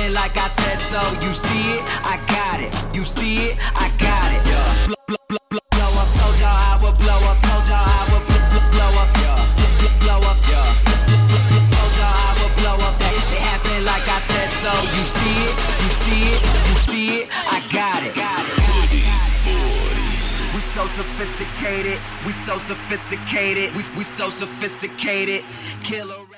happened like I said so. You see it, I got it. You see it, I got it. Yeah. Blow up, told y'all I would blow up. Told y'all I would blow up. Yeah. Blow up. Yeah. Told y'all I would blow up. That shit happened like I said so. You see it, you see it, you see it, I got it. We so sophisticated, we so sophisticated, we so sophisticated. Killer.